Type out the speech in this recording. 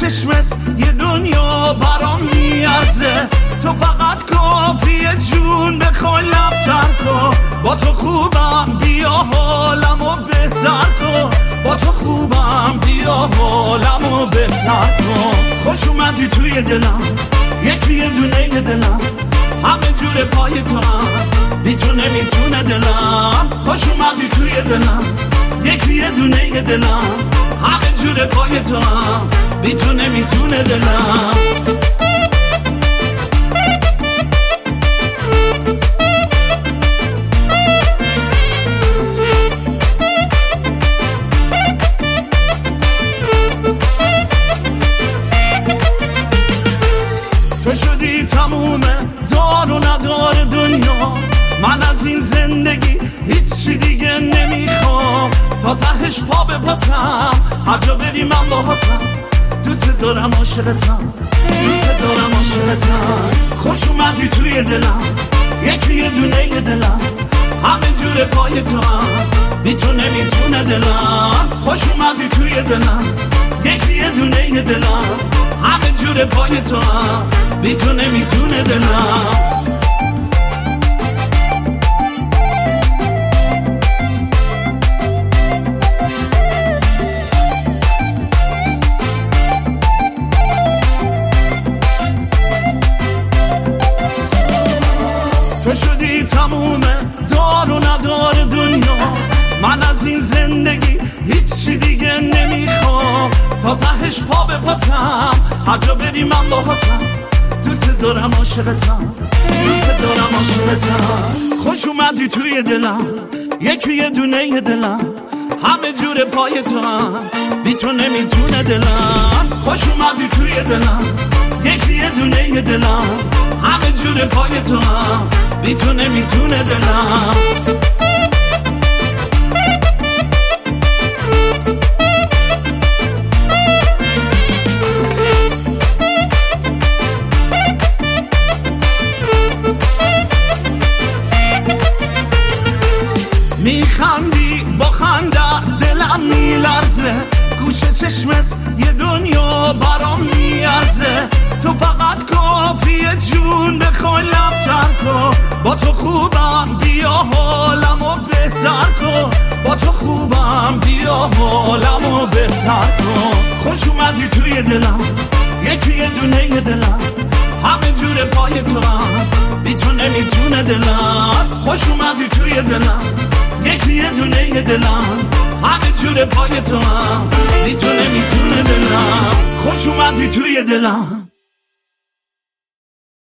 چشمت یه دنیا برام میارزه، تو فقط کافیه جون بخوای لب تر کن. با تو خوبم بیا حالمو بهتر کن، با تو خوبم بیا حالمو بهتر کن. خوش اومدی توی دلم، یکی یه دونه دلم، همه جور پای تو هم بی تو نمیتونه دلم. خوش اومدی توی دلم، یکی یه دونه دلم، همه جور پای تو هم بی تو نمیتونه دلم. تو شدی تموم دار و ندار دنیا، من از این زندگی هیچی دیگه نمیخوام. تا تهش پا به پاتم، هر جا بری من باهاتم. دوست دارم عاشقتم، دوست دارم عاشقتم. خوش اومدی توی دلم، یکی یه دونه دلم، همه جور پای تو هم بی تو نمیتونه دلم. خوش اومدی توی دلم، یکی یه دونه دلم، همه جور پای تو هم بی تو نمیتونه دلم. تو شدی تموم دار و ندار دنیا، من از این زندگی هیچی دیگه نمیخوام. تا تهش پا به پاتم، هر جا بری من باهاتم. دوست دارم عاشقتم، دوست دارم عاشقتم. خوش اومدی توی دلم، یکی یه دونه دلم، همه جور پای تو هم بی تو نمیتونه دلم. خوش اومدی توی دلم، یکی یه دونه دلم، همه جور پای تو هم بی تو نمیتونه دلم. میخندی با خنده دلم میلرزه، گوش چشمت یه دنیا برام میارزه. تو فقط کافیه جون بخوای لب تر کن. با تو خوبم بیا حالمو بهتر کن، با تو خوبم بیا حالمو بهتر کن. خوش اومدی توی دلم، یکی یه دونه دلم، همه جور پای تو هم بی تو نمیتونه دلم. خوش اومدی توی دلم، یکی یه دونه دلم، همه جور پای تو هم بی تو نمیتونه دلم. خوش اومدی توی دلم.